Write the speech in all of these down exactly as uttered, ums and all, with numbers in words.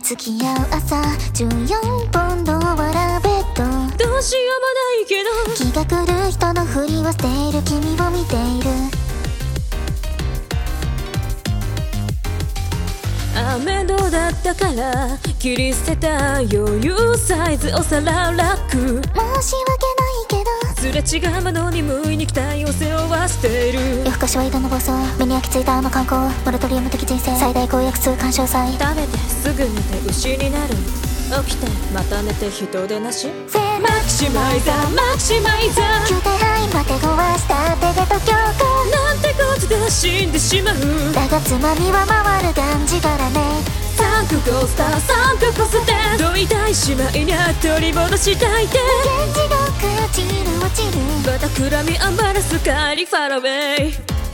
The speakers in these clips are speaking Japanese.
付き合う朝じゅうよんポンドわらベッドどうしようもないけど気が狂う人のふりをしている君を見ている雨どうだったから切り捨てた余裕サイズお皿ラック申し訳ないけどすれ違う窓に無意に期待を背負わしている夜更かしは色の暴走目に焼き付いたあの観光モラトリウム的人生最大公約数干渉祭食べてすぐ寝て牛になる起きてまた寝て人でなしマキシマイザーマキシマイザー急停範囲まで壊した手でと強行なんてことで死んでしまうだがつまみは回るがんじがらねサンクコースターサンクコステどいたいしまいにゃ取り戻したいて無限地獄落ちる落ちるまた暗みアンバラスカリファラウェイ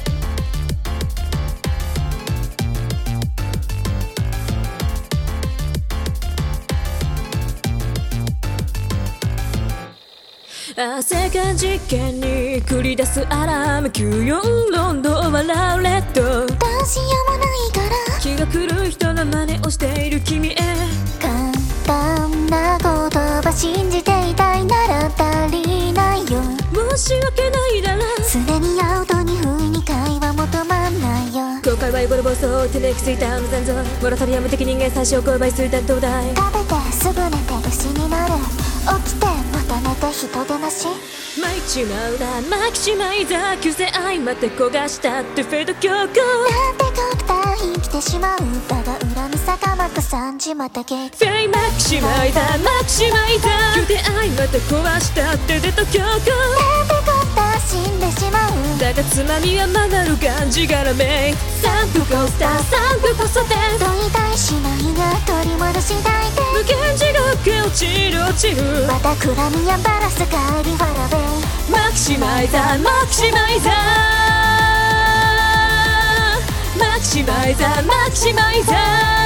汗が実験に繰り出すアラームきゅうよんロンドン笑うレッドどうしようもないから気が狂う人の真似をしている君へ簡単な言葉信じていたいなら足りないよ申し訳ないならすでにアウトに不意に会話求まんないよ後悔はエゴル暴走手抜きすぎたあの残像モラトリアム的人間最小公倍数担当台食べてすぐ寝て牛になる起きてまた寝て人でなし巻いちまうな巻きちまいだ急性相まって焦がしたってフェード強行なんてドクター生きてしまうだが恨み坂巻くさんじまたケーキフェイ巻きちまいだ巻きちまいだ急性相まって壊したってデト強行なんてドクター死んでしまうだがつまみは曲がるがんじがらめサンクコースターサンクコステどいたいしまいが取り戻したいて無限地獄落ちる落ちるまた暗みやバラすカリファラベイマキシマイザーマキシマイザーマキシマイザーマキシマイザー